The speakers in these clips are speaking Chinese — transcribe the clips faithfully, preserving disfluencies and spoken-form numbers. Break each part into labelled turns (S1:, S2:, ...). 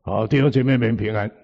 S1: 好，弟兄姐妹们平安。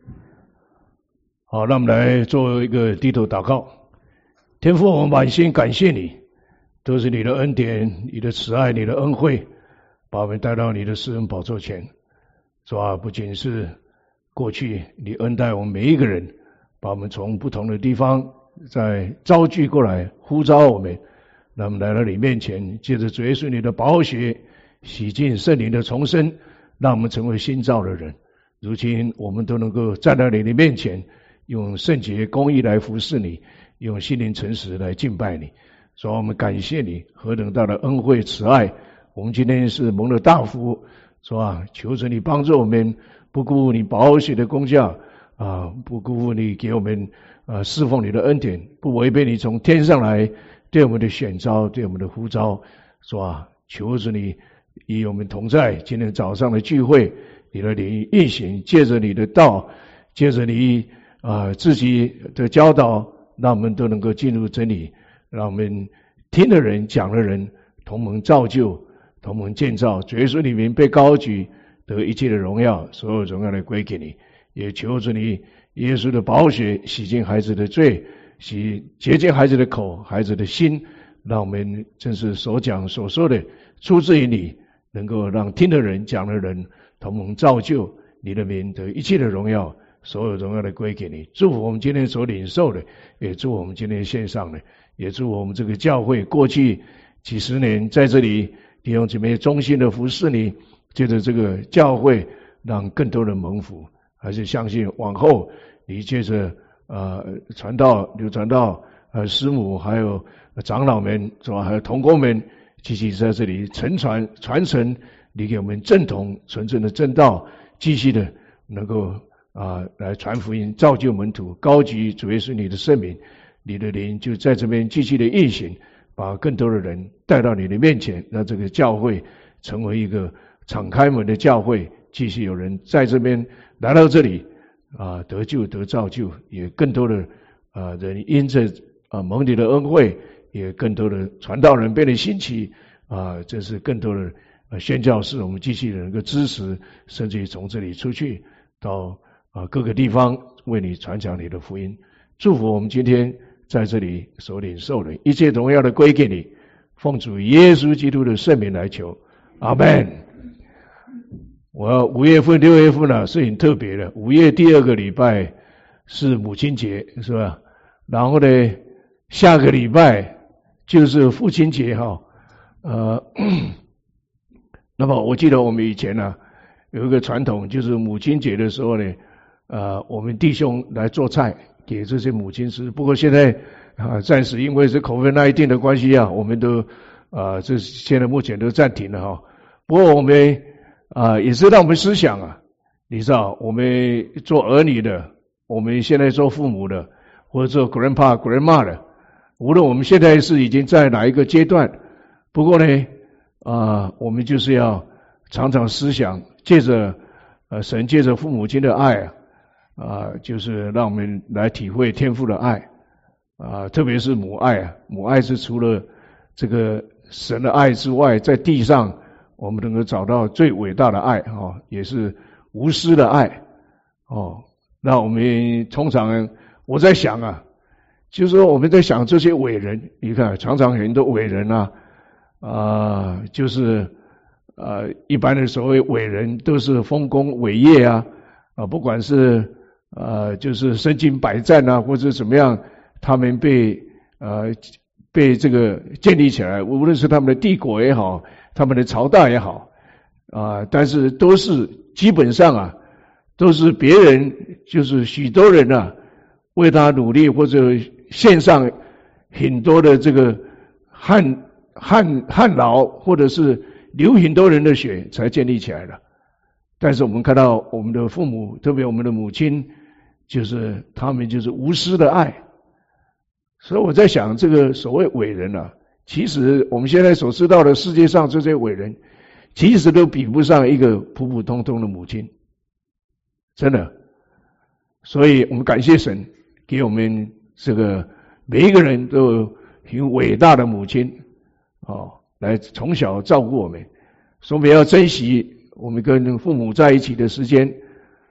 S1: 好，那我们来做一个低头祷告。天父，我们满心感谢你，都是你的恩典、你的慈爱、你的恩惠，把我们带到你的施恩宝座前。主啊，不仅是过去你恩待我们每一个人，把我们从不同的地方再召聚过来，呼召我们，那我们来到你面前，借着主耶稣你的宝血洗净圣灵的重生，让我们成为新造的人。如今我们都能够站在你的面前，用圣洁公义来服侍你，用心灵诚实来敬拜你。所以我们感谢你何等大的恩惠慈爱。我们今天是蒙了大福，是吧？求着你帮助我们，不辜负你宝血的功效啊，不辜负你给我们啊侍奉你的恩典，不违背你从天上来对我们的选召，对我们的呼召，是吧？求着你与我们同在。今天早上的聚会，你的灵运行，借着你的道，借着你啊自己的教导，让我们都能够进入真理，让我们听的人讲的人同盟造就，同盟建造。主耶稣里面被高举，得一切的荣耀，所有荣耀的归给你。也求着你耶稣的宝血洗净孩子的罪，洗洁净孩子的口，孩子的心，让我们正是所讲所说的出自于你，能够让听的人讲的人同盟造就，你的名得一切的荣耀，所有荣耀的归给你。祝福我们今天所领受的，也祝我们今天线上的，也祝我们这个教会过去几十年在这里弟兄姊妹忠心的服侍你，借着这个教会让更多人蒙福。还是相信往后你借着呃传道流传道呃师母还有长老们是吧，还有同工们继续在这里承传传承你给我们正统纯正的正道，继续的能够啊、呃、来传福音，造就门徒，高举主耶稣你的圣名，你的灵就在这边继续的运行，把更多的人带到你的面前，让这个教会成为一个敞开门的教会，继续有人在这边来到这里啊得救得造就，也更多的啊人因着啊蒙你的恩惠，也更多的传道人变得兴起啊，这是更多的啊宣教士，我们继续能够支持，甚至于从这里出去到啊各个地方为你传讲你的福音。祝福我们今天在这里所领受的一切荣耀的归给你，奉主耶稣基督的圣名来求，阿们。我五月份六月份呢、啊、是很特别的，五月第二个礼拜是母亲节是吧，然后呢下个礼拜就是父亲节哈。呃那么我记得我们以前呢、啊、有一个传统，就是母亲节的时候呢呃我们弟兄来做菜给这些母亲吃，不过现在啊暂时因为是 COVID 十九 的关系啊，我们都啊这现在目前都暂停了哈。不过我们啊，也是让我们思想啊，你知道，我们做儿女的，我们现在做父母的，或者做 grandpa、grandma 的，无论我们现在是已经在哪一个阶段，不过呢，啊，我们就是要常常思想，借着呃神借着父母亲的爱啊，啊，就是让我们来体会天父的爱啊，特别是母爱啊，母爱是除了这个神的爱之外，在地上我们能够找到最伟大的爱哦，也是无私的爱哦。那我们通常我在想啊，就是说我们在想这些伟人，你看常常很多伟人啊啊、呃，就是呃一般的所谓伟人都是丰功伟业啊啊，不管是呃就是身经百战啊，或者怎么样，他们被呃被这个建立起来，无论是他们的帝国也好，他们的朝代也好啊，但是都是基本上啊，都是别人就是许多人啊为他努力，或者献上很多的这个汗汗汗劳，或者是流很多人的血才建立起来的。但是我们看到我们的父母，特别我们的母亲，就是他们就是无私的爱。所以我在想，这个所谓伟人啊，其实我们现在所知道的世界上这些伟人，其实都比不上一个普普通通的母亲，真的。所以我们感谢神，给我们这个每一个人都有很伟大的母亲哦，来从小照顾我们。所以我们要珍惜我们跟父母在一起的时间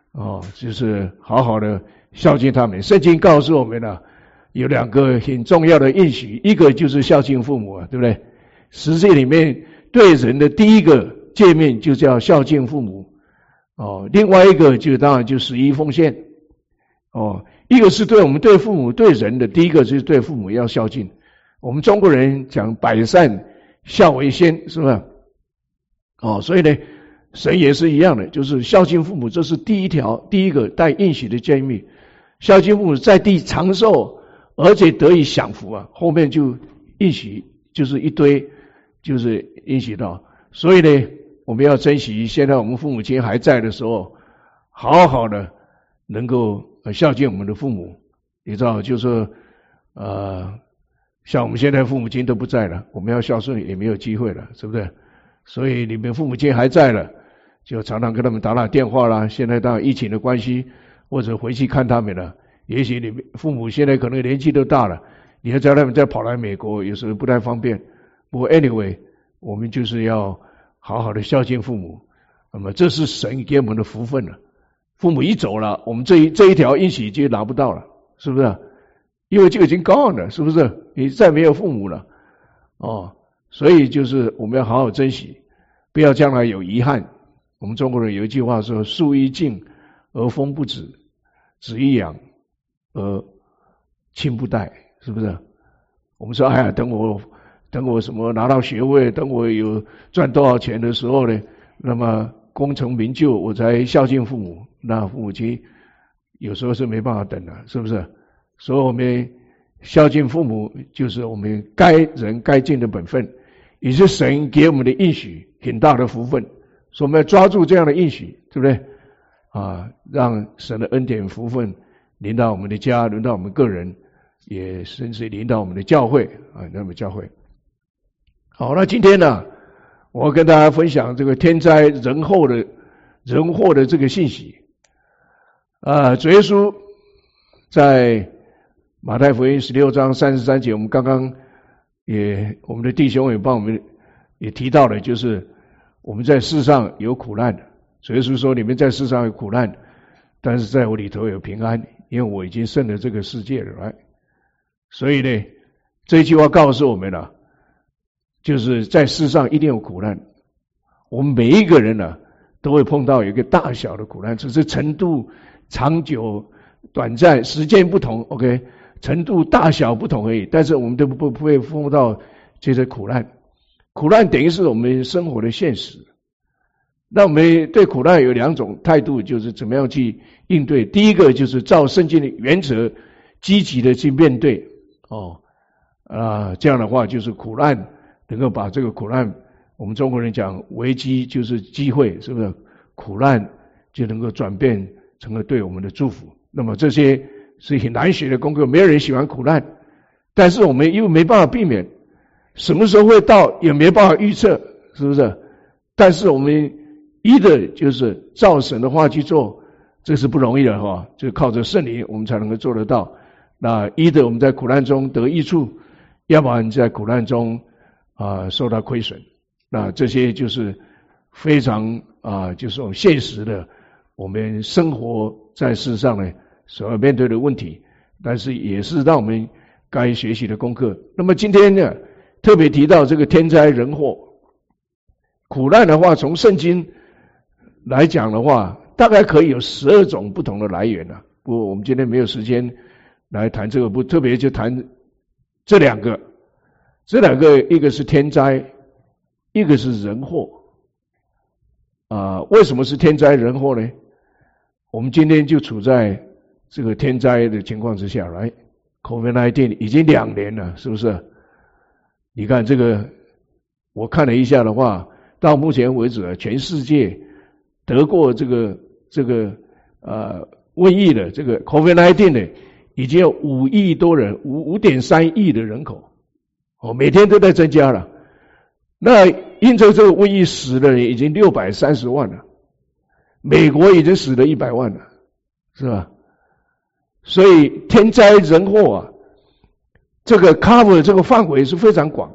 S1: 哦，就是好好的孝敬他们。圣经告诉我们了、啊，有两个很重要的应许，一个就是孝敬父母啊，对不对？十诫里面对人的第一个诫命就叫孝敬父母。哦，另外一个就当然就十一奉献。哦，一个是对我们对父母对人的第一个就是对父母要孝敬。我们中国人讲百善孝为先，是吧？哦，所以呢，神也是一样的，就是孝敬父母，这是第一条，第一个带应许的诫命。孝敬父母在地长寿，而且得以享福啊，后面就应许就是一堆，就是应许到。所以呢，我们要珍惜现在我们父母亲还在的时候，好好的能够孝敬我们的父母。你知道，就是呃，像我们现在父母亲都不在了，我们要孝顺也没有机会了，是不是？所以你们父母亲还在了，就常常跟他们打打电话啦。现在当然疫情的关系，或者回去看他们了。也许你们父母现在可能年纪都大了，你要叫他们再跑来美国，有时候不太方便。不过 anyway， 我们就是要好好的孝敬父母。那么这是神给我们的福分了。父母一走了，我们这一这一条应许就拿不到了，是不是？因为就已经 gone 了，是不是？你再没有父母了，哦。所以就是我们要好好珍惜，不要将来有遗憾。我们中国人有一句话说：树欲静而风不止，子欲养而亲不待，是不是？我们说哎呀，等我等我什么拿到学位，等我有赚多少钱的时候呢，那么功成名就，我才孝敬父母。那父母亲有时候是没办法等的，是不是？所以我们孝敬父母就是我们该人该尽的本分，也是神给我们的应许，很大的福分。所以我们要抓住这样的应许，对不对？啊，让神的恩典福分临到我们的家，临到我们个人，也甚至临到我们的教会啊，临到我们教会。好，那今天呢，我要跟大家分享这个天灾人祸的人祸的这个信息。啊，主耶稣在马太福音十六章三十三节，我们刚刚也我们的弟兄也帮我们也提到了，就是我们在世上有苦难，主耶稣说你们在世上有苦难，但是在我里头有平安，因为我已经胜了这个世界了。所以呢，这句话告诉我们了，就是在世上一定有苦难，我们每一个人呢都会碰到有一个大小的苦难，只是程度长久短暂时间不同 OK， 程度大小不同而已，但是我们都不不会碰到这些苦难。苦难等于是我们生活的现实。那我们对苦难有两种态度，就是怎么样去应对。第一个就是照圣经的原则积极的去面对哦啊，这样的话就是苦难能够把这个苦难，我们中国人讲危机就是机会，是不是？苦难就能够转变成了对我们的祝福。那么这些是很难学的功课，没有人喜欢苦难，但是我们又没办法避免，什么时候会到也没办法预测，是不是？但是我们一的就是照神的话去做，这是不容易的哈，就靠着圣灵我们才能够做得到。那一的我们在苦难中得益处，要不然在苦难中啊、呃、受到亏损。那这些就是非常啊、呃、就是我们现实的，我们生活在世上呢所要面对的问题，但是也是让我们该学习的功课。那么今天呢特别提到这个天灾人祸苦难的话，从圣经来讲的话，大概可以有十二种不同的来源了。不过我们今天没有时间来谈这个，不特别就谈这两个，这两个一个是天灾，一个是人祸。啊、呃，为什么是天灾人祸呢？我们今天就处在这个天灾的情况之下来 ，COVID 十九 已经两年了，是不是？你看这个，我看了一下的话，到目前为止，全世界得过这个这个呃瘟疫的这个 COVID 十九 的，已经有五亿多人，五五点三亿的人口，哦，每天都在增加了。那因着这个瘟疫死的人已经六百三十万了，美国已经死了一百万了，是吧？所以天灾人祸啊，这个 cover 这个范围是非常广。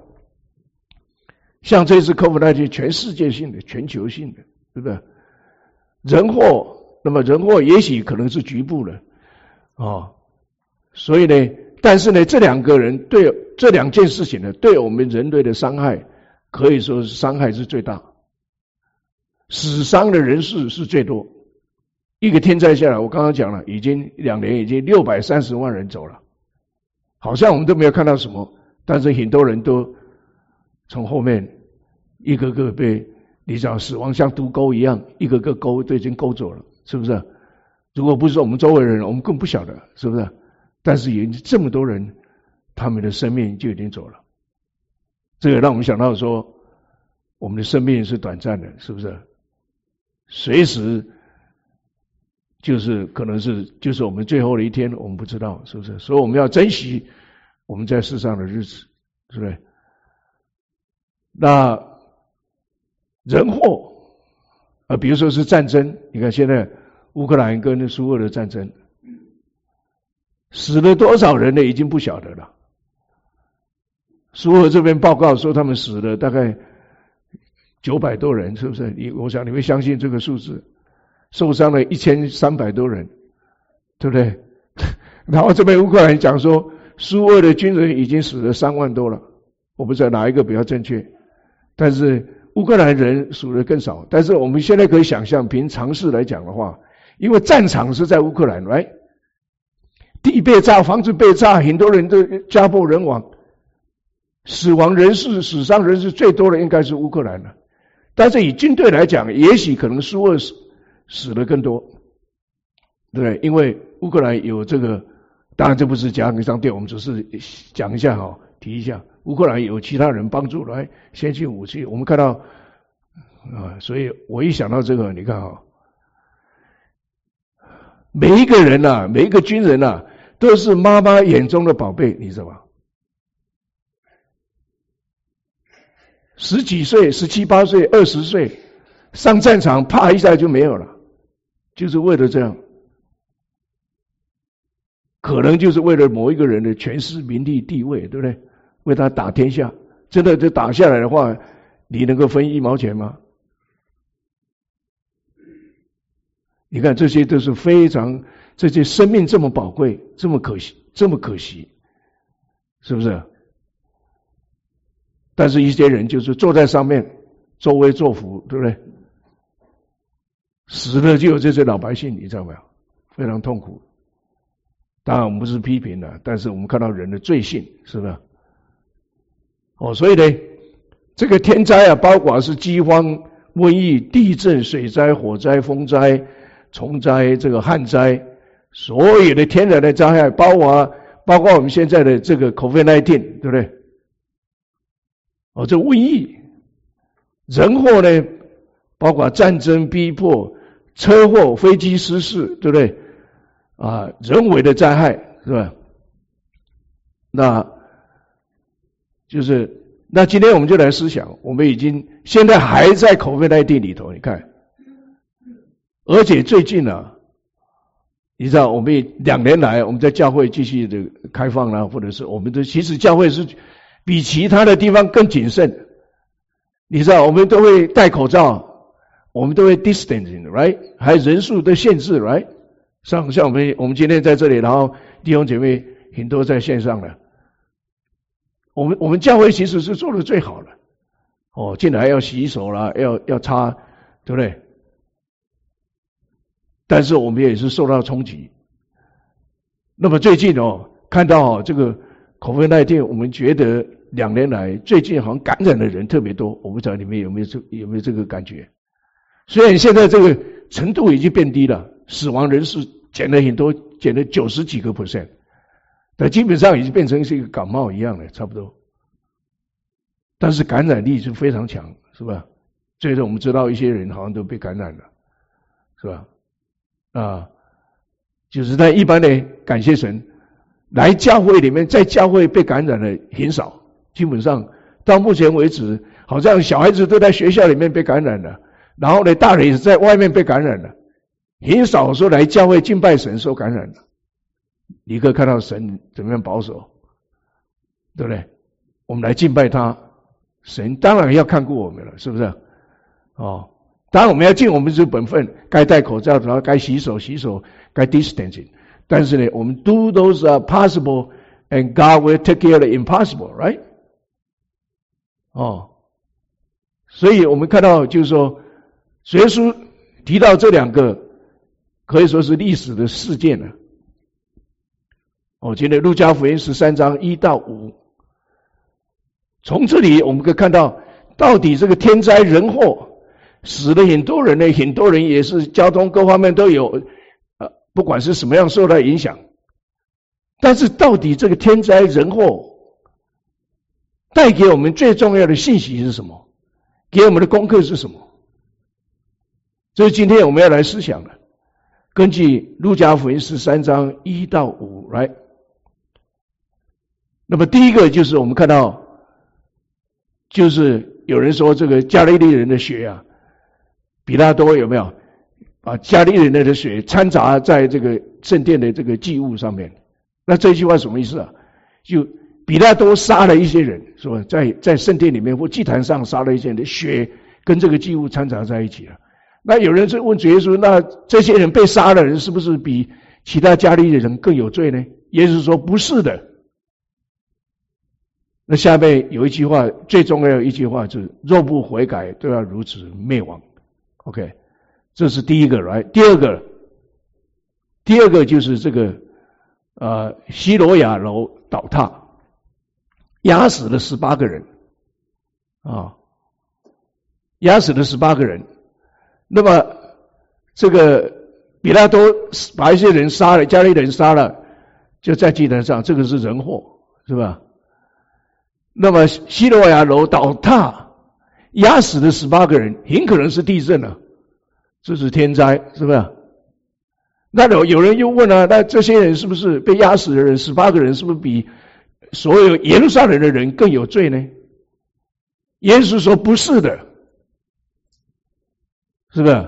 S1: 像这次 COVID 十九 全世界性的、全球性的，对不对？人祸那么人祸也许可能是局部的哦，所以呢，但是呢，这两个人对这两件事情呢，对我们人类的伤害可以说是伤害是最大，死伤的人数是最多。一个天灾下来，我刚刚讲了，已经两年已经六百三十万人走了，好像我们都没有看到什么，但是很多人都从后面一个个被你知道死亡像毒钩一样，一个个钩都已经勾走了，是不是？如果不是我们周围人，我们更不晓得，是不是？但是已经这么多人，他们的生命就已经走了，这个让我们想到说，我们的生命是短暂的，是不是？随时就是可能是就是我们最后的一天，我们不知道，是不是？所以我们要珍惜我们在世上的日子，是不是？那人祸啊，比如说是战争，你看现在乌克兰跟苏俄的战争，死了多少人呢？已经不晓得了。苏俄这边报告说他们死了大概九百多人，是不是？你我想你会相信这个数字？受伤了一千三百多人，对不对？然后这边乌克兰讲说，苏俄的军人已经死了三万多了，我不知道哪一个比较正确，但是乌克兰人死的更少。但是我们现在可以想象，凭常识来讲的话，因为战场是在乌克兰，来，地被炸，房子被炸，很多人都家破人亡，死亡人数、死伤人数最多的应该是乌克兰了。但是以军队来讲，也许可能苏俄死死的更多，对不对？因为乌克兰有这个，当然这不是讲商店，我们只是讲一下哈，提一下，乌克兰有其他人帮助来先进武器，我们看到啊，所以我一想到这个，你看哈，每一个人呐、啊，每一个军人呐、啊，都是妈妈眼中的宝贝，你知道吗？十几岁、十七八岁、二十岁上战场，啪一下就没有了，就是为了这样，可能就是为了某一个人的权势、名利、地位，对不对？为他打天下，真的就打下来的话，你能够分一毛钱吗？你看这些都是非常，这些生命这么宝贵，这么可惜，这么可惜，是不是？但是一些人就是坐在上面，作威作福，对不对？死了就有这些老百姓，你知道没有？非常痛苦。当然我们不是批评的，但是我们看到人的罪性，是不是？哦，所以呢，这个天灾啊，包括是饥荒、瘟疫、地震、水灾、火灾、风灾、虫灾、这个旱灾，所有的天然的灾害，包括包括我们现在的这个 COVID 十九， 对不对？哦，这瘟疫、人祸呢，包括战争、逼迫、车祸、飞机失事，对不对？啊，人为的灾害，是吧？那就是那今天我们就来思想，我们已经现在还在 COVID 十九 里头，你看，而且最近啊，你知道，我们两年来我们在教会继续的开放啦、啊，或者是我们的其实教会是比其他的地方更谨慎，你知道，我们都会戴口罩，我们都会 distancing， right？ 还有人数的限制 ，right？ 像像我们我们今天在这里，然后弟兄姐妹很多在线上的，我们我们教会其实是做的最好的，哦，进来要洗手啦，要要擦，对不对？但是我们也是受到冲击。那么最近哦，看到哦这个 COVID 十九， 我们觉得两年来最近好像感染的人特别多，我不知道你们有没有这有没有这个感觉？虽然现在这个程度已经变低了，死亡人数减了很多，减了九十几个 percent， 但基本上已经变成是一个感冒一样了，差不多。但是感染力是非常强，是吧？最近我们知道一些人好像都被感染了，是吧？啊，就是在一般的感谢神。来教会里面，在教会被感染的很少，基本上到目前为止，好像小孩子都在学校里面被感染了，然后呢，大人也是在外面被感染了，很少说来教会敬拜神受感染了。你可以看到神怎么样保守，对不对？我们来敬拜他，神当然要看顾我们了，是不是？哦， 当然我们要尽我们这本分，该戴口罩，然后该洗手洗手，该 distancing。但是呢，我们 do those are possible and God will take care of the impossible, right? 哦，所以我们看到就是说，主耶稣提到这两个可以说是历史的事件了。哦，今天路加福音十三章一到五，从这里我们可以看到，到底这个天灾人祸死了很多人呢，很多人也是交通各方面都有，呃，不管是什么样受到影响。但是到底这个天灾人祸带给我们最重要的信息是什么？给我们的功课是什么？这是今天我们要来思想的。根据路加福音十三章一到五来。那么第一个就是我们看到，就是有人说这个加利利人的血啊，比拉多有没有把加利利人的血掺杂在这个圣殿的这个祭物上面？那这句话什么意思啊？就比拉多杀了一些人，是吧？在在圣殿里面或祭坛上杀了一些人，血跟这个祭物掺杂在一起了。那有人就问主耶稣，那这些人被杀的人是不是比其他加利利人更有罪呢？耶稣说不是的。那下面有一句话，最重要的一句话就是若不悔改都要如此灭亡。 OK， 这是第一个 right？ 第二个第二个就是这个呃西罗亚楼倒塌，压死了十八个人啊，压死了十八个人。那么这个比拉多把一些人杀了，加利利人杀了，就在祭坛上，这个是人祸，是吧？那么西罗亚楼倒塌，压死了十八个人，很可能是地震了，这是天灾，是不是？那有有人又问了、啊，那这些人是不是被压死的人，十八个人是不是比所有耶路撒冷的人更有罪呢？耶稣说不是的，是不是？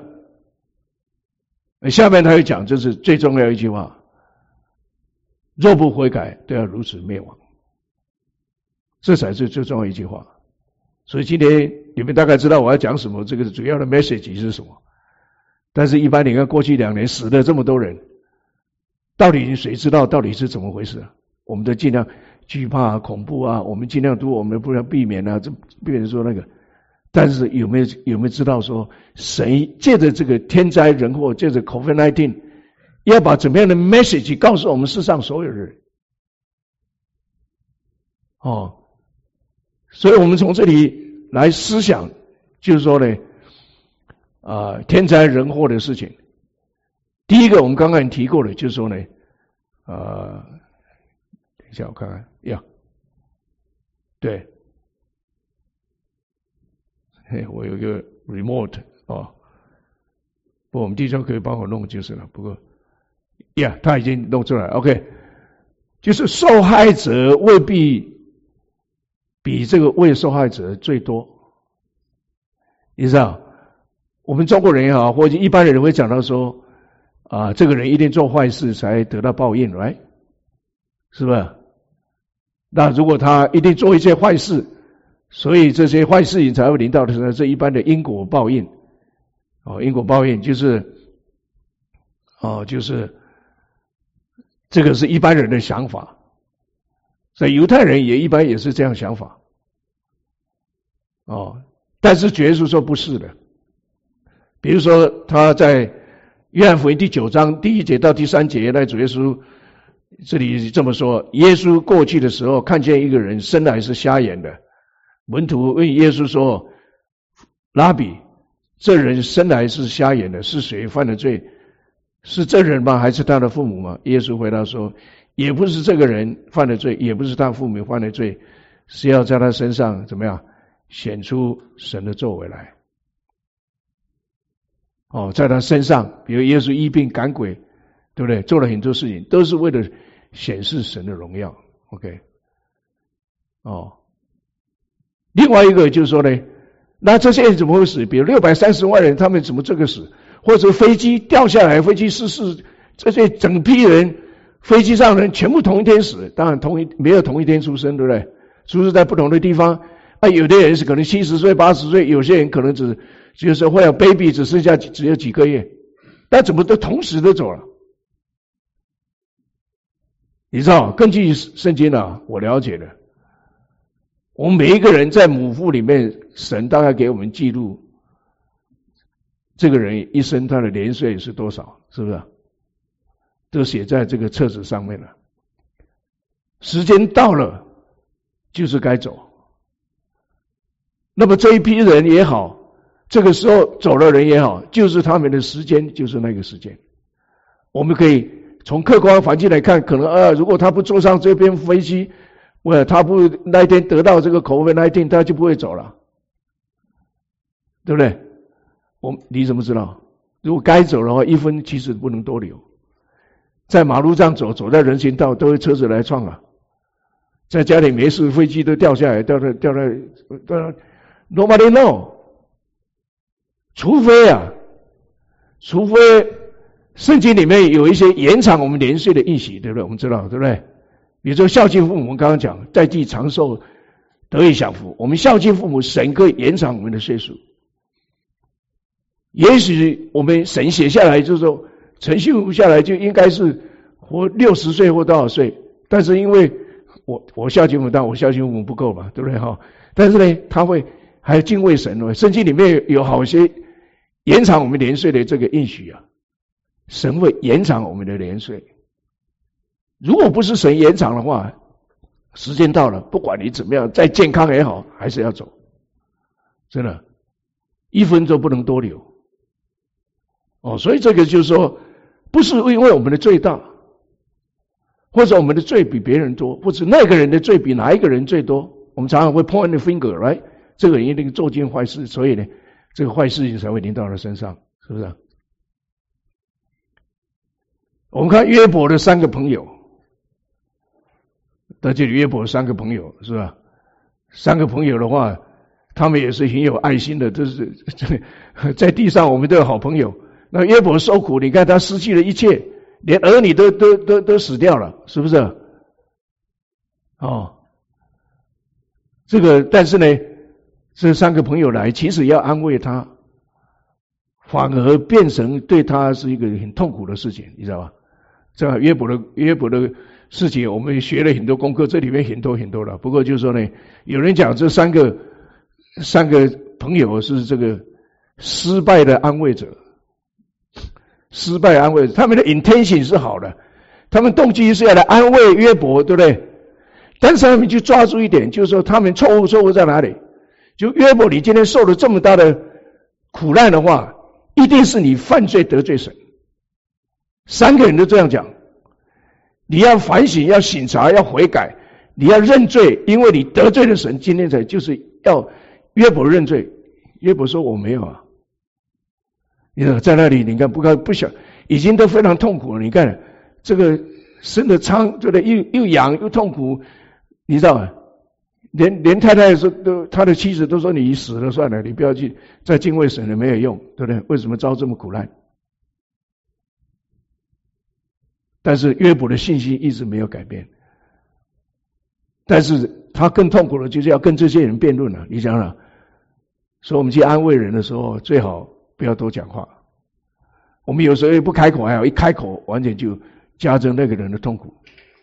S1: 下面他又讲，这是最重要一句话：若不悔改，都要如此灭亡。这才是最重要一句话。所以今天你们大概知道我要讲什么，这个主要的 message 是什么。但是一般你看过去两年死了这么多人，到底谁知道到底是怎么回事？我们都尽量惧怕啊、恐怖啊，我们尽量都我们不要避免啊，这避免说那个。但是有没有有没有知道说，谁借着这个天灾人祸，借着 COVID 十九，要把怎么样的 message 告诉我们世上所有人？哦。所以我们从这里来思想，就是说呢，啊、呃，天灾人祸的事情。第一个我们刚刚提过的，就是说呢，呃，等一下我看看，呀，对，嘿，我有一个 remote 哦，不，我们弟兄可以帮我弄就是了。不过，呀，他已经弄出来 ，OK， 就是受害者未必比这个为受害者最多，你知道，我们中国人也好，或者一般的人会讲到说，啊，这个人一定做坏事才得到报应 ，right？ 是吧？那如果他一定做一些坏事，所以这些坏事情才会临到的时候，这一般的因果报应。哦，因果报应就是，哦，就是这个是一般人的想法。所以犹太人也一般也是这样想法，哦，但是主耶稣说不是的。比如说他在约翰福音第九章第一节到第三节，那主耶稣这里这么说：耶稣过去的时候，看见一个人生来是瞎眼的，门徒问耶稣说：拉比，这人生来是瞎眼的，是谁犯的罪？是这人吗？还是他的父母吗？耶稣回答说：也不是这个人犯的罪，也不是他父母犯的罪，是要在他身上怎么样显出神的作为来。哦，在他身上，比如耶稣医病赶鬼，对不对？做了很多事情，都是为了显示神的荣耀。OK， 哦，另外一个就是说呢，那这些人怎么会死？比如六百三十万人，他们怎么这个死？或者飞机掉下来，飞机失事，这些整批人。飞机上人全部同一天死，当然同一没有同一天出生，对不对？出生在不同的地方啊，有的人是可能七十岁、八十岁，有些人可能只就是会有 baby 只剩下只有几个月，那怎么都同时都走了？你知道，根据圣经啊，我了解的，我们每一个人在母腹里面，神大概给我们记录，这个人一生他的年岁是多少，是不是？都写在这个册子上面了。时间到了，就是该走。那么这一批人也好，这个时候走的人也好，就是他们的时间，就是那个时间。我们可以从客观环境来看，可能啊，如果他不坐上这边飞机，我他不那一天得到这个 COVID 十九， 他就不会走了，对不对？我你怎么知道？如果该走的话，一分其实不能多留。在马路上走，走在人行道，都会车子来撞啊。在家里没事，飞机都掉下来，掉在掉在掉在 ，nobody know。除非啊，除非圣经里面有一些延长我们年岁的应许，对不对？我们知道，对不对？比如说孝敬父母，我们刚刚讲，在地长寿，得以享福。我们孝敬父母，神可以延长我们的岁数。也许我们神写下来，就是说陈幸福下来就应该是活六十岁或多少岁，但是因为我我孝敬父母，但我孝敬父母不够嘛，对不对哈？但是呢，他会还敬畏神哦。圣经里面有好些延长我们年岁的这个应许啊，神会延长我们的年岁。如果不是神延长的话，时间到了，不管你怎么样，再健康也好，还是要走。真的，一分都不能多留。哦，所以这个就是说，不是因为我们的罪大，或者我们的罪比别人多，或者那个人的罪比哪一个人最多，我们常常会 point the finger， right？ 这个人一定做尽坏事，所以呢，这个坏事情才会临到他身上，是不是？我们看约伯的三个朋友，在这里约伯三个朋友是吧？三个朋友的话，他们也是很有爱心的，都是在地上我们都有好朋友。那约伯受苦，你看他失去了一切，连儿女都都都都死掉了，是不是？哦，这个但是呢，这三个朋友来，其实要安慰他，反而变成对他是一个很痛苦的事情，你知道吧？这样约伯的约伯的事情，我们学了很多功课，这里面很多很多了。不过就是说呢，有人讲这三个三个朋友是这个失败的安慰者。失败安慰，他们的 intention 是好的，他们动机是要来安慰约伯，对不对？但是他们就抓住一点，就是说他们错误错误在哪里？就约伯，你今天受了这么大的苦难的话，一定是你犯罪得罪神。三个人都这样讲，你要反省，要省察，要悔改，你要认罪，因为你得罪了神。今天才就是要约伯认罪。约伯说我没有啊。你看在那里，你看不看不想，已经都非常痛苦了。你看这个生的疮，对不对？又又痒又痛苦，你知道吗？连连太太说都，他的妻子都说你死了算了，你不要去再敬畏神了，没有用，对不对？为什么遭这么苦难？但是约伯的信心一直没有改变，但是他更痛苦的就是要跟这些人辩论了。你想想，所以我们去安慰人的时候，最好不要多讲话。我们有时候不开口还好，一开口完全就加增那个人的痛苦。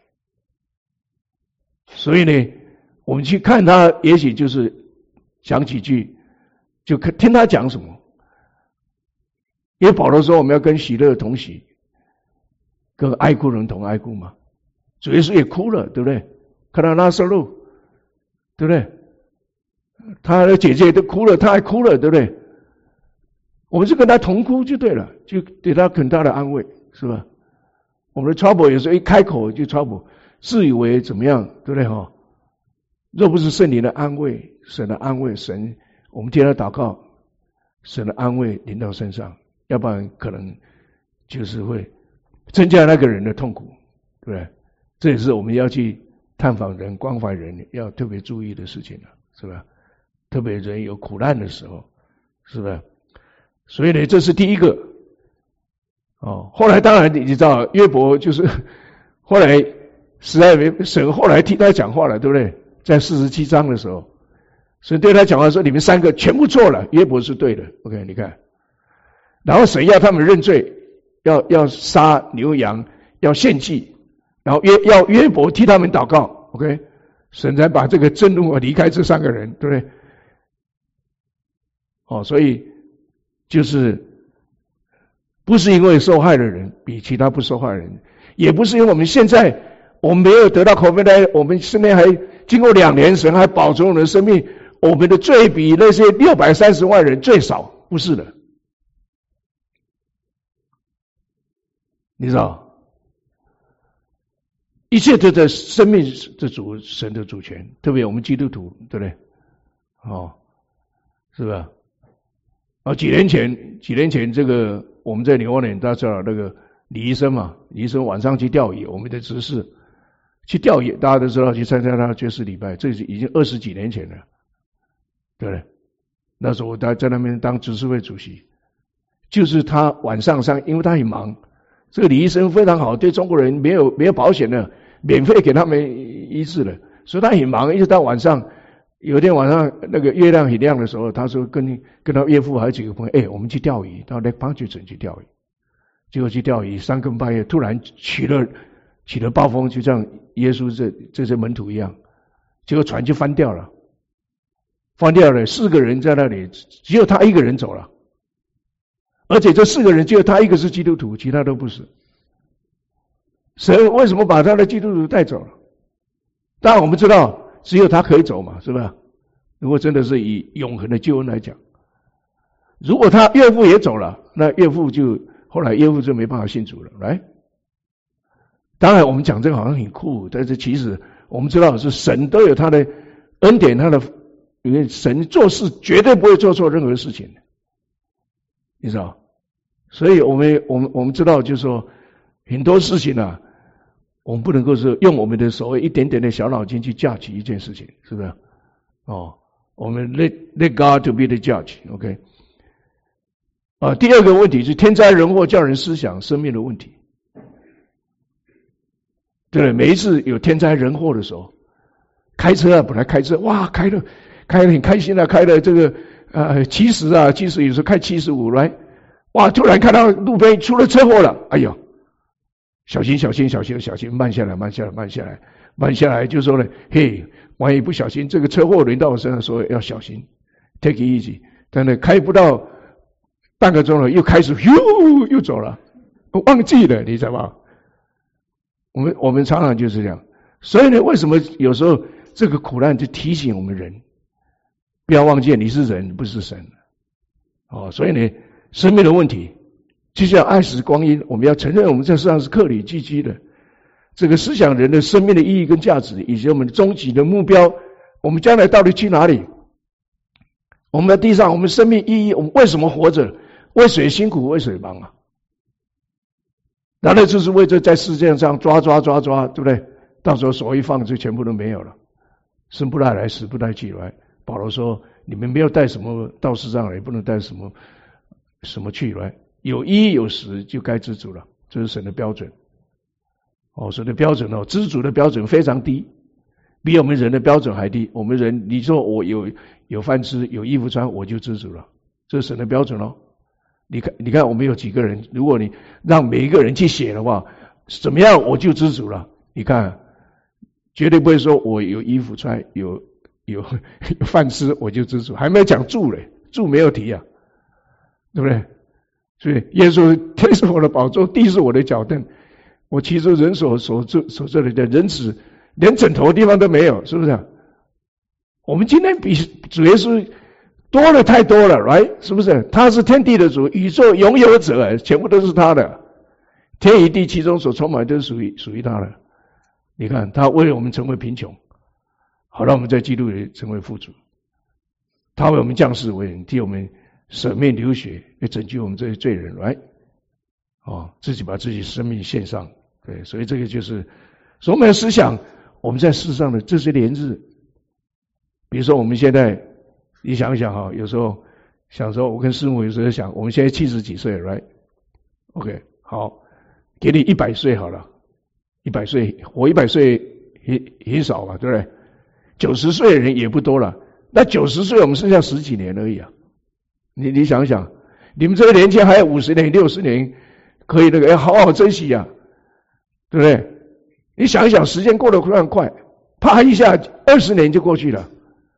S1: 所以呢，我们去看他，也许就是讲几句，就听他讲什么。因为保罗说我们要跟喜乐同喜，跟爱哭人同爱哭嘛。主耶稣也哭了，对不对？看到拉撒路，对不对？他的姐姐都哭了，他还哭了，对不对？我们是跟他同哭就对了，就给他很大的安慰，是吧？我们的 trouble 有时候一开口就 trouble， 自以为怎么样，对不对哈？若不是圣灵的安慰，神的安慰，神，我们替他祷告，神的安慰临到身上，要不然可能就是会增加那个人的痛苦，对不对？这也是我们要去探访人、关怀人要特别注意的事情了，是吧？特别人有苦难的时候，是吧？所以呢，这是第一个。哦，后来当然你知道，约伯就是后来实在没神后来替他讲话了，对不对？在四十七章的时候， 神对他讲话说：“你们三个全部错了，约伯是对的。” OK， 你看，然后神要他们认罪，要要杀牛羊，要献祭，然后约要约伯替他们祷告。OK， 神才把这个震怒离开这三个人，对不对？哦，所以就是不是因为受害的人比其他不受害的人，也不是因为我们现在我们没有得到 COVID， 我们身边还经过两年，神还保存我们的生命，我们的罪比那些六百三十万人最少，不是的。你知道，一切都在生命的主神的主权，特别我们基督徒，对不对？哦，是吧？啊，几年前，几年前这个我们在纽奥良，大家知道那个李医生嘛，李医生晚上去钓鱼，我们的执事去钓鱼，大家都知道去参加他的爵士礼拜，这是已经二十几年前了，对不对？那时候我在在那边当执事会主席，就是他晚上上，因为他很忙，这个李医生非常好，对中国人没有没有保险的，免费给他们医治了，所以他很忙，一直到晚上。有一天晚上，那个月亮很亮的时候，他说跟跟他岳父还有几个朋友，哎，我们去钓鱼，到那帮去整去钓鱼。结果去钓鱼，三更半夜突然起了起了暴风，就像耶稣这这些门徒一样，结果船就翻掉了，翻掉了，四个人在那里，只有他一个人走了，而且这四个人只有他一个是基督徒，其他都不是。神为什么把他的基督徒带走了？当然我们知道。只有他可以走嘛，是吧？如果真的是以永恒的救恩来讲，如果他岳父也走了，那岳父就后来岳父就没办法信主了，来。当然，我们讲这个好像很酷，但是其实我们知道是神都有他的恩典，他的因为神做事绝对不会做错任何事情，你知道？所以我们我们我们知道，就是说很多事情啊。我们不能够是用我们的所谓一点点的小脑筋去架起一件事情，是不是？哦，我们 let let God to be the judge，OK？ 啊，第二个问题是天灾人祸叫人思想生命的问题，对不对？每一次有天灾人祸的时候，开车啊，本来开车哇，开的开的很开心啊，开的这个呃七十啊，七十有时候开七十五来，哇，突然看到路边出了车祸了，哎呦！小心，小心，小心，小心，慢下来，慢下来，慢下来，慢下来，就说呢，嘿，万一不小心，这个车祸轮到我身上，所以要小心 ，take it easy。但是开不到半个钟头，又开始，哟，又走了，我忘记了，你知道吗？我们我们常常就是这样，所以呢，为什么有时候这个苦难就提醒我们人，不要忘记你是人，不是神。哦，所以呢，生命的问题。就是要爱惜光阴，我们要承认我们在世上是客里寄居的。这个思想人的生命的意义跟价值，以及我们的终极的目标，我们将来到底去哪里？我们在地上，我们生命意义，我们为什么活着？为谁辛苦，为谁忙啊？难道就是为这在世界上抓抓抓抓，对不对？到时候手一放，就全部都没有了。生不带来，死不带去来。保罗说：“你们没有带什么到世上来，也不能带什么什么去来。”有一有十就该知足了，这是神的标准。哦，神的标准哦，知足的标准非常低，比我们人的标准还低。我们人，你说我有有饭吃，有衣服穿，我就知足了，这是神的标准哦。你看，你看我们有几个人，如果你让每一个人去写的话，怎么样我就知足了？你看，绝对不会说我有衣服穿，有有有饭吃我就知足，还没有讲住嘞，住没有提啊，对不对？所以耶稣天是我的宝座，地是我的脚凳，我骑着人所所做所做的人子，连枕头的地方都没有，是不是、啊？我们今天比主耶稣多了太多了 ，right？ 是不是？他是天地的主，宇宙拥有者，全部都是他的，天与地其中所充满都是属于属于他的。你看，他为我们成为贫穷，好让我们在基督里成为富足；他为我们降世为人，替我们舍命流血，来拯救我们这些罪人，来，哦，自己把自己生命献上，对，所以这个就是，所以我们要思想我们在世上的这些年日，比如说我们现在，你想一想哈，有时候想说，我跟师母有时候想，我们现在七十几岁 ，right？ OK， 好，给你一百岁好了，一百岁活一百岁也也少嘛，对不对？九十岁的人也不多了， 那九十岁我们剩下十几年而已啊！你你想想，你们这个年轻还有五十年、六十年，可以那个要好好珍惜啊，对不对？你想一想，时间过得非常快，啪一下二十年就过去了。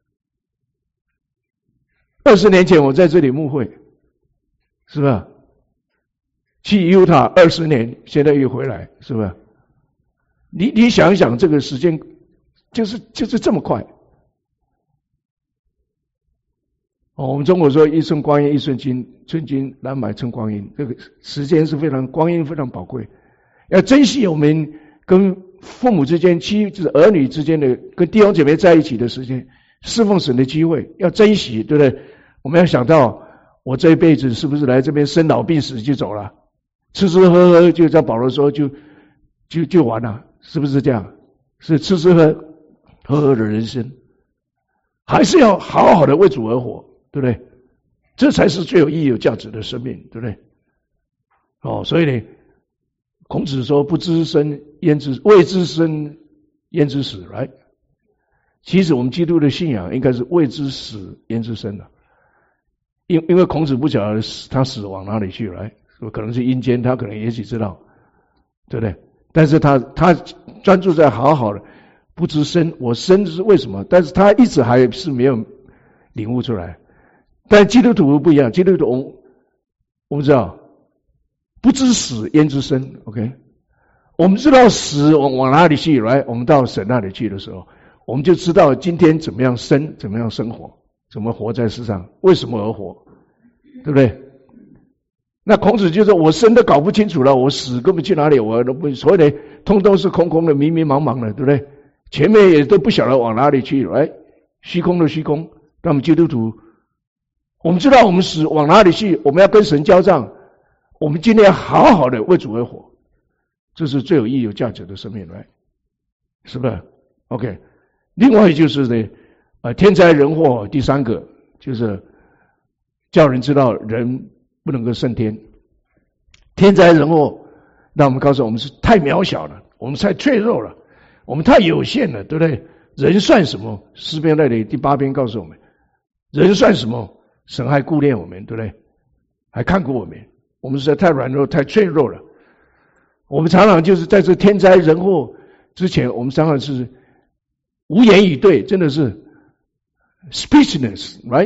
S1: 二十年前我在这里牧会，是吧？去犹他二十年，现在又回来，是吧？你你想一想，这个时间就是就是这么快。哦，我们中国说一寸光阴一寸金，寸金难买寸光阴。这个时间是非常光阴非常宝贵，要珍惜我们跟父母之间、妻子儿女之间的、跟弟兄姐妹在一起的时间，侍奉神的机会要珍惜，对不对？我们要想到，我这一辈子是不是来这边生老病死就走了，吃吃喝喝就像保罗说就就就完了，是不是这样？是吃吃喝喝喝的人生，还是要好好的为主而活。对不对？这才是最有意义、有价值的生命，对不对？哦，所以呢，孔子说：“不知生焉知未知生焉知死。” right？ 其实我们基督的信仰应该是未知死焉知生的，因因为孔子不晓得他死往哪里去来，可能是阴间，他可能也许知道，对不对？但是他他专注在好好的不知生，我生是为什么？但是他一直还是没有领悟出来。但基督徒不一样，基督徒我们知道不知死焉知生 ，OK？ 我们知道死往往哪里去，来，我们到神那里去的时候，我们就知道今天怎么样生，怎么样生活，怎么活在世上，为什么而活，对不对？那孔子就说：“我生都搞不清楚了，我死根本去哪里？我都不所有的通通是空空的、迷迷茫茫的，对不对？前面也都不晓得往哪里去，来，虚空的虚空。那我们基督徒。”我们知道我们死往哪里去，我们要跟神交账。我们今天要好好的为主而活，这是最有意义、有价值的生命，来，是不是 ？OK。另外就是呢，呃，天灾人祸，第三个就是叫人知道人不能够胜天。天灾人祸，那我们告诉我们是太渺小了，我们太脆弱了，我们太有限了，对不对？人算什么？诗篇那里第八篇告诉我们，人算什么？神还顾念我们，对不对？还看顾我们，我们实在太软弱、太脆弱了。我们常常就是在这天灾人祸之前，我们常常是无言以对，真的是 speechless, right?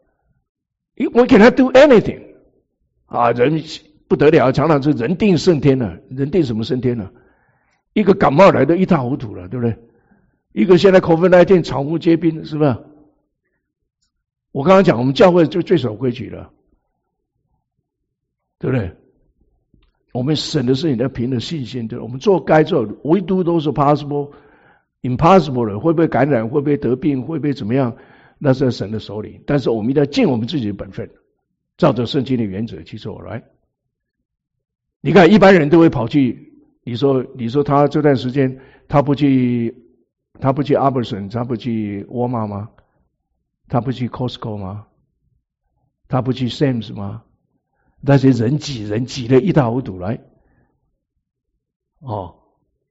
S1: We cannot do anything. 啊，人不得了，常常是人定胜天了。人定什么胜天了？一个感冒来的一塌糊涂了，对不对？一个现在 COVID 十九 草木皆兵，是吧？我刚刚讲，我们教会就最守规矩了，对不对？我们审的是你的凭的信心，对，我们做该做的，唯独都是 possible impossible 的，会不会感染，会不会得病，会不会怎么样，那是在神的手里。但是我们一定要尽我们自己的本分，照着圣经的原则去做，来。你看一般人都会跑去，你说你说他这段时间他不去他不去 Albertson， 他不去沃尔玛吗？他不去 Costco 吗？他不去 Sam's 吗？那些人挤人挤得一塌糊涂来，哦，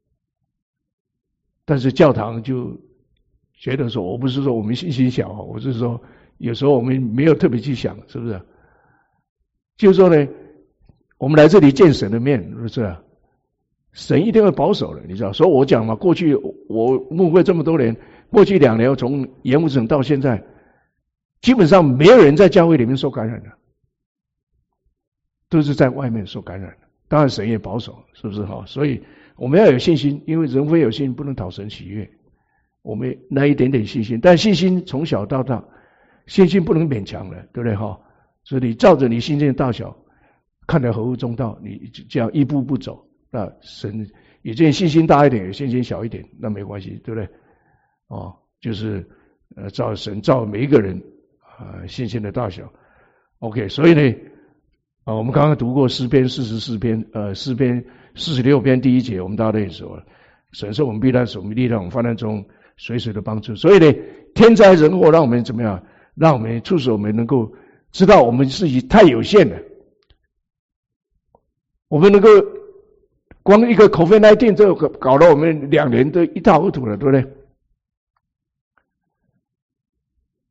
S1: 但是教堂就觉得说，我不是说我们信心小，我是说有时候我们没有特别去想，是不是？就是说呢，我们来这里见神的面，是不是？神一定会保守的，你知道？所以我讲嘛，过去我牧会这么多年，过去两年从盐湖城到现在。基本上没有人在教会里面受感染的，都是在外面受感染的。当然神也保守，是不是哈？所以我们要有信心，因为人非有信不能讨神喜悦。我们那一点点信心，但信心从小到大，信心不能勉强的，对不对哈？所以你照着你信心的大小，看得合乎中道，你这样一步步走，那神有些信心大一点，有信心小一点，那没关系，对不对？哦，就是呃，照神照每一个人。啊，信心的大小 ，OK， 所以呢，啊，我们刚刚读过诗篇四十四篇，呃，诗篇四十六篇第一节，我们大家都说了，神是我们避难所，我们力量，我们患难中随时的帮助。所以呢，天灾人祸让我们怎么样？让我们促使我们能够知道我们自己太有限了，我们能够光一个 COVID 十九 就搞了我们两年都一塌糊涂了，对不对？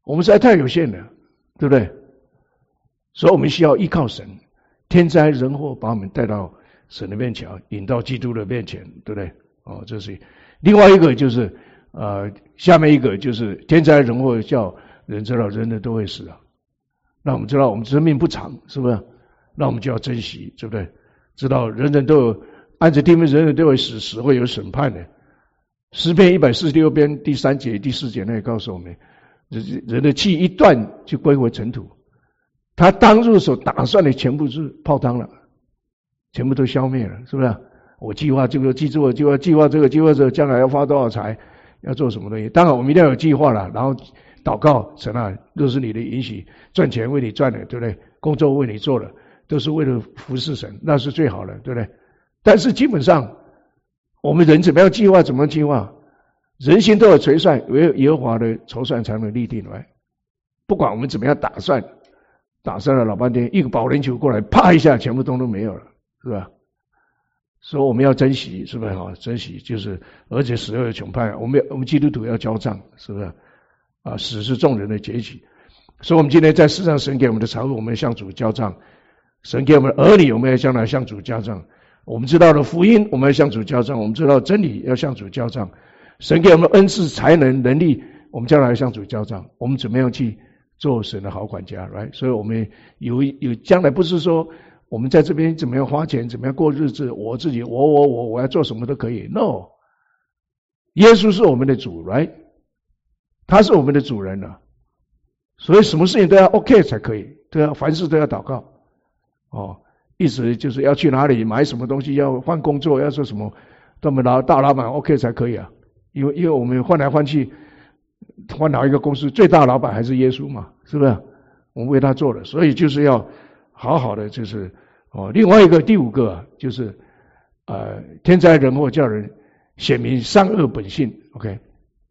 S1: 我们实在太有限了，对不对？所以我们需要依靠神，天灾人祸把我们带到神的面前，引到基督的面前，对不对？哦，这是另外一个就是呃，下面一个就是天灾人祸叫人知道人人都会死啊。那我们知道我们生命不长，是不是？那我们就要珍惜，对不对？知道人人都有按着定命，人人都会死，死会有审判的。诗篇一百四十六篇第三节、第四节那里告诉我们，人的气一断就归回尘土，他当入手打算的全部是泡汤了，全部都消灭了，是不是？我计划这个，记住我计划，计划这个，计划这个，将来要发多少财，要做什么东西？当然我们一定要有计划了，然后祷告神啊，若是你的允许，赚钱为你赚的，对不对？工作为你做的，都是为了服侍神，那是最好的，对不对？但是基本上，我们人怎么样计划，怎么计划？人心都有垂算，唯有耶和华的筹算才能立定来。不管我们怎么样打算，打算了老半天，一个保龄球过来，啪一下，全部都都没有了，是吧？所以我们要珍惜，是不是哈？珍惜就是，而且死后有穷派，我们我们基督徒要交账，是不是？啊，死是众人的结局。所以我们今天在世上，神给我们的财物，我们要向主交账；神给我们的儿女，我们要将来向主交账。我们知道的福音，我们要向主交账；我们知道真理，要向主交账。神给我们的恩赐、才能、能力，我们将来向主交账。我们怎么样去做神的好管家 ，right？ 所以我们有有将来不是说我们在这边怎么样花钱，怎么样过日子，我自己我我我我要做什么都可以 ，no。耶稣是我们的主 ，right？ 他是我们的主人了、啊，所以什么事情都要 OK 才可以，都要凡事都要祷告。哦，意思就是要去哪里买什么东西，要换工作，要做什么，我们老大老板 OK 才可以啊。因为因为我们换来换去，换哪一个公司，最大老板还是耶稣嘛，是不是？我们为他做的，所以就是要好好的，就是哦。另外一个第五个、啊、就是呃，天灾人祸叫人显明善恶本性。OK，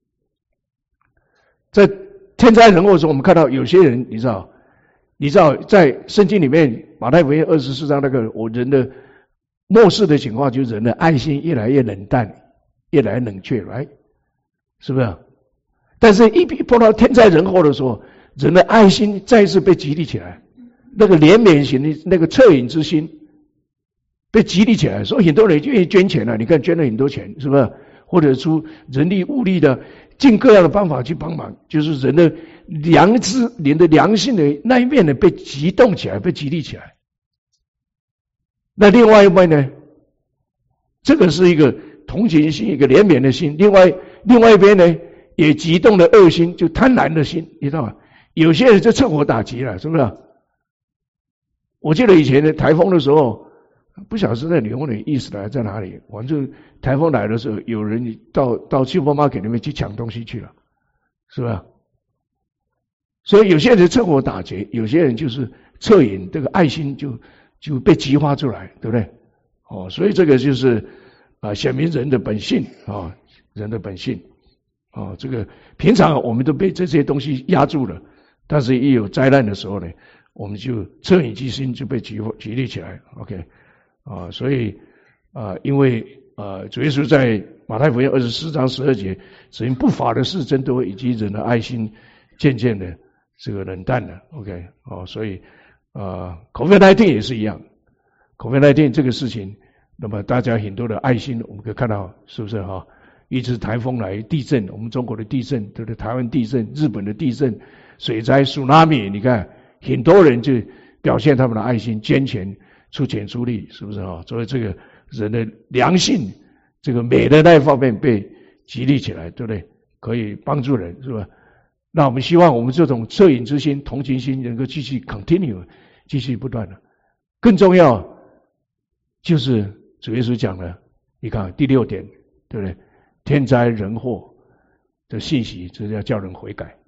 S1: 在天灾人祸的时候，我们看到有些人，你知道，你知道在圣经里面马太福音二十四章那个我人的末世的情况，就是人的爱心越来越冷淡，越来越冷却，来，是不是？但是一碰到天灾人祸的时候，人的爱心再一次被激励起来，那个怜悯型的那个恻隐之心被激励起来，所以很多人愿意捐钱了、啊。你看捐了很多钱，是不是？或者出人力物力的，尽各样的办法去帮忙，就是人的良知、人的良性的那一面呢，被激动起来，被激励起来。那另外一面呢，这个是一个同情心，一个怜悯的心；另外另外一边呢，也激动的恶心，就贪婪的心，你知道吗？有些人就趁火打劫了，是不是？我记得以前的台风的时候，不晓得是在纽约意思来在哪里，反正台风来的时候，有人到到 supermarket 里面去抢东西去了，是吧？所以有些人趁火打劫，有些人就是恻隐，这个爱心就就被激发出来，对不对？哦，所以这个就是啊，显明人的本性啊，人的本性啊，这个平常我们都被这些东西压住了，但是一有灾难的时候呢，我们就恻隐之心就被激激励起来 ，OK 啊，所以啊，因为啊，主耶稣在马太福音二十四章十二节，只因不法的事增多，以及人的爱心渐渐的这个冷淡了 ，OK 哦，所以啊 ，COVID 十九 也是一样 ，COVID 十九 这个事情，那么大家很多的爱心，我们可以看到是不是哈？一直台风来，地震，我们中国的地震，对不对？台湾地震，日本的地震，水灾、苏拉米，你看很多人就表现他们的爱心，捐钱、出钱出力，是不是哈？所以这个人的良性，这个美的那一方面被激励起来，对不对？可以帮助人，是吧？那我们希望我们这种恻隐之心、同情心能够继续 continue， 继续不断的。更重要就是主耶稣讲的，你看第六点，对不对？天灾人祸的信息，就是要叫人悔改。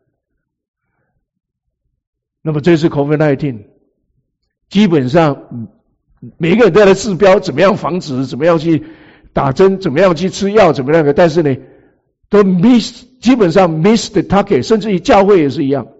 S1: 那么这次 COVID 十九， 基本上每个人都在治标，怎么样防止，怎么样去打针，怎么样去吃药，怎么样的，但是呢，都 miss， 基本上 miss the target， 甚至于教会也是一样。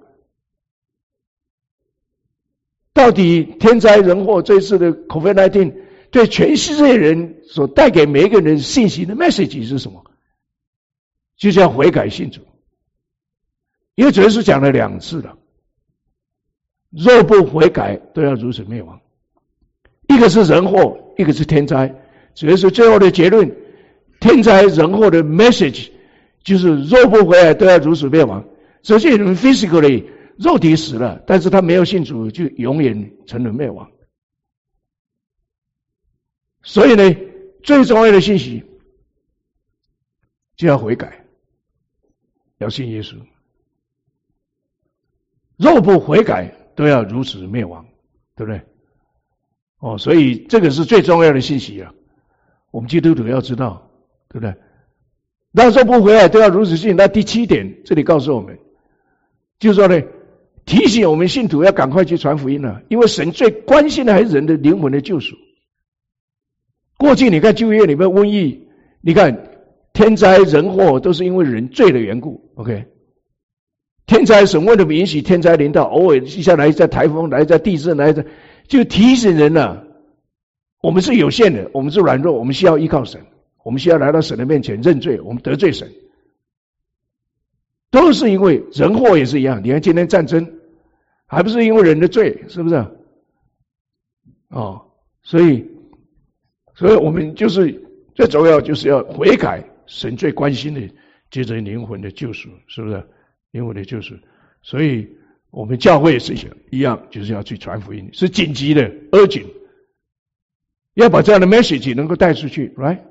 S1: 到底天灾人祸这次的 COVID 十九 对全世界人所带给每一个人信息的 message 是什么？就是要悔改信主。 因为主耶稣讲了两次了，若不悔改，都要如此灭亡。一个是人祸，一个是天灾。主耶稣最后的结论，天灾人祸的 message 就是若不悔改，都要如此灭亡。这些人 physically 肉体死了，但是他没有信主，就永远成了灭亡。所以呢，最重要的信息就要悔改，要信耶稣。若不悔改，都要如此灭亡，对不对？哦，所以这个是最重要的信息啊！我们基督徒要知道，对不对？那若不悔改，都要如此信。那第七点，这里告诉我们，就是说呢，提醒我们信徒要赶快去传福音了，因为神最关心的还是人的灵魂的救赎。过去你看旧约里面瘟疫，你看天灾人祸都是因为人罪的缘故 ，OK？ 天灾神为了允许天灾临到，偶尔一下来一下台风，来一下地震，来一下，就提醒人了、啊，我们是有限的，我们是软弱，我们需要依靠神，我们需要来到神的面前认罪，我们得罪神，都是因为人祸也是一样。你看今天战争，还不是因为人的罪，是不是？哦，所以。所以我们就是最重要就是要悔改，神最关心的就是灵魂的救赎，是不是？灵魂的救赎。所以我们教会也是一样，就是要去传福音，是紧急的 urgent， 要把这样的 message 能够带出去 right？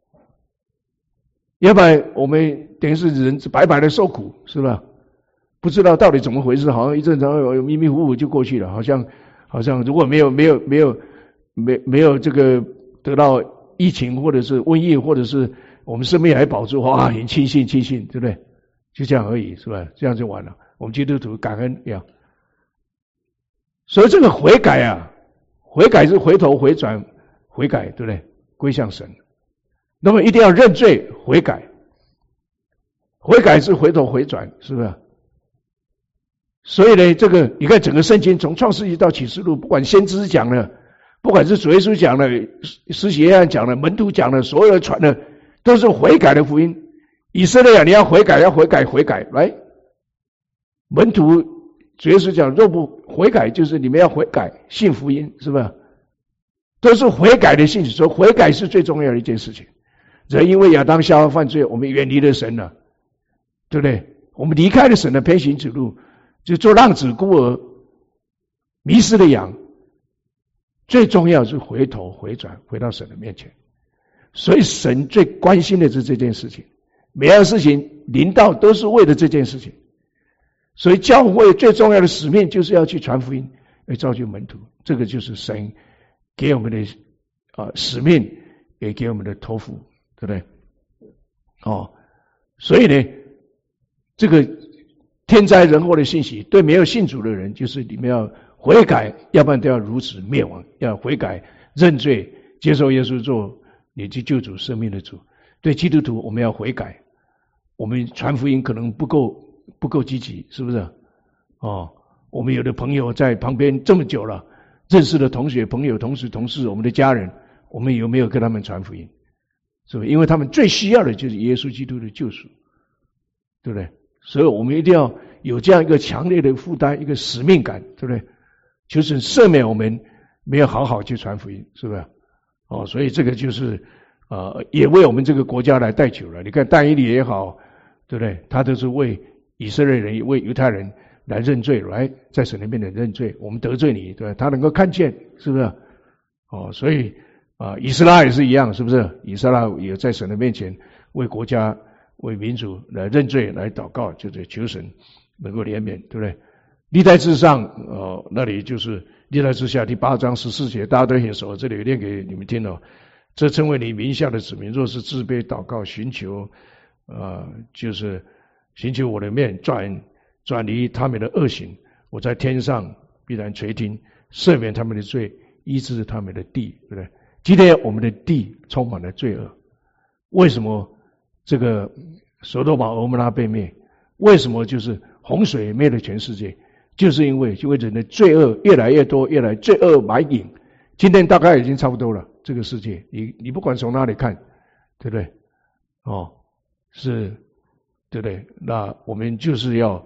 S1: 要不然我们等于是人白白的受苦，是吧？不知道到底怎么回事，好像一阵子迷迷糊糊就过去了，好像好像如果没有没有没有没没有这个得到疫情或者是瘟疫，或者是我们生命还保住，哇，很庆幸庆幸，对不对？就这样而已，是吧？这样就完了。我们基督徒感恩呀。所以这个悔改啊，悔改是回头回转，悔改，对不对？归向神。那么一定要认罪悔改，悔改是回头回转，是不是？所以呢，这个你看整个圣经从创世纪到启示录，不管先知讲的，不管是主耶稣讲的，施洗约翰讲的，门徒讲的，所有的传的，都是悔改的福音。以色列啊，你要悔改，要悔改，悔改，来，门徒主耶稣讲，若不悔改，就是你们要悔改，信福音，是吧？都是悔改的信息，所以悔改是最重要的一件事情。人因为亚当夏娃犯罪，我们远离了神了，对不对？我们离开了神的偏行之路，就做浪子孤儿，迷失的羊。最重要是回头回转，回到神的面前。所以神最关心的是这件事情，每样事情临到都是为了这件事情。所以教会最重要的使命就是要去传福音，来造就门徒。这个就是神给我们的啊使命，也给我们的托付，对不对？哦，所以呢，这个天灾人祸的信息，对没有信主的人，就是你们要悔改，要不然都要如此灭亡。要悔改、认罪，接受耶稣做你去救主生命的主。对基督徒，我们要悔改。我们传福音可能不够不够积极，是不是？哦，我们有的朋友在旁边这么久了，认识的同学、朋友、同事、同事，我们的家人，我们有没有跟他们传福音？是不是？因为他们最需要的就是耶稣基督的救赎，对不对？所以我们一定要有这样一个强烈的负担，一个使命感，对不对？就是赦免我们没有好好去传福音，是不是？哦，所以这个就是呃，也为我们这个国家来代求了。你看但以理也好，对不对？他都是为以色列人、为犹太人来认罪，来在神的面前认罪。我们得罪你，对吧？他能够看见，是不是？哦，所以啊、呃，以斯拉也是一样，是不是？以斯拉也在神的面前为国家、为民主来认罪、来祷告，就是求神能够怜悯，对不对？历代志上，呃，那里就是历代志下第八章十四节，大家都很熟，这里念给你们听哦。这称为你名下的子民，若是自卑祷告，寻求，呃，就是寻求我的面，转转离他们的恶行，我在天上必然垂听，赦免他们的罪，医治他们的地，对不对？今天我们的地充满了罪恶，为什么这个所多玛蛾摩拉被灭？为什么就是洪水灭了全世界？就是因为因为人的罪恶越来越多，越来罪恶满盈。今天大概已经差不多了，这个世界，你你不管从哪里看，对不对？哦，是，对不对？那我们就是要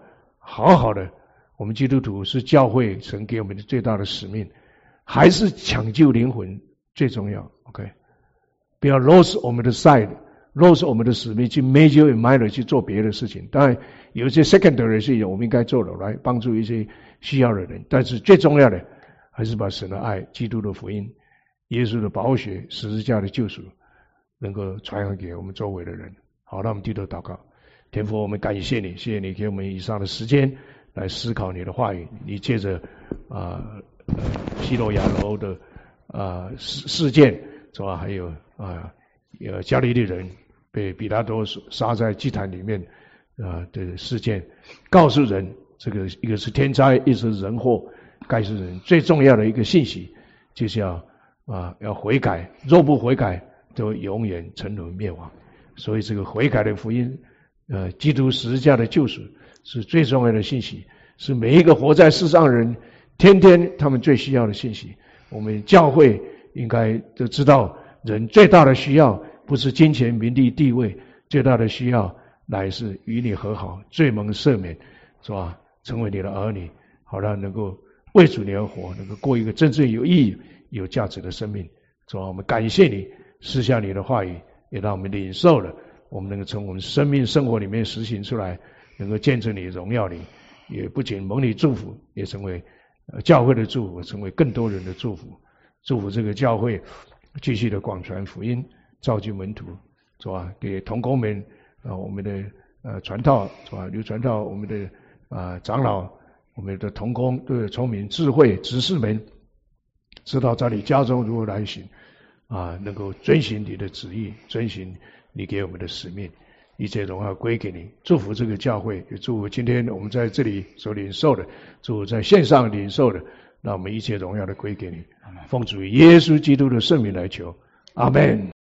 S1: 好好的，我们基督徒是教会神给我们的最大的使命，还是抢救灵魂最重要 OK， 不要 lose 我们的 side， lose 我们的使命去 major and minor 去做别的事情。当然有一些 secondary 事情我们应该做的，来帮助一些需要的人，但是最重要的还是把神的爱、基督的福音、耶稣的宝血、十字架的救赎能够传扬给我们周围的人。好，那我们低头祷告。天父，我们感谢你，谢谢你给我们以上的时间来思考你的话语。你借着啊、呃、西罗亚楼的啊、呃、事事件是吧？还有啊呃加利利人被比拉多杀在祭坛里面啊、呃、的事件，告诉人这个一个是天灾，一个是人祸，告诉人最重要的一个信息就是要啊要悔改，若不悔改，就永远沉沦灭亡。所以这个悔改的福音。呃，基督十字架的救赎是最重要的信息，是每一个活在世上人天天他们最需要的信息。我们教会应该都知道，人最大的需要不是金钱、名利、地位，最大的需要乃是与你和好，罪蒙赦免，是吧？成为你的儿女，好让能够为主你而活，能够过一个真正有意义、有价值的生命，是吧？我们感谢你，赐下你的话语，也让我们领受了。我们能够从我们生命生活里面实行出来，能够见证你荣耀你，也不仅蒙你祝福，也成为教会的祝福，成为更多人的祝福。祝福这个教会继续的广传福音，造就门徒，是吧？给同工们啊、呃，我们的呃传道是吧？流传到我们的啊、呃、长老，我们的同工都有聪明智慧执事们，知道在你家中如何来行啊、呃，能够遵行你的旨意，遵行你给我们的使命，一切荣耀归给你。祝福这个教会，也祝福今天我们在这里所领受的，祝福在线上领受的，让我们一切荣耀的归给你。奉主耶稣基督的圣名来求，阿们。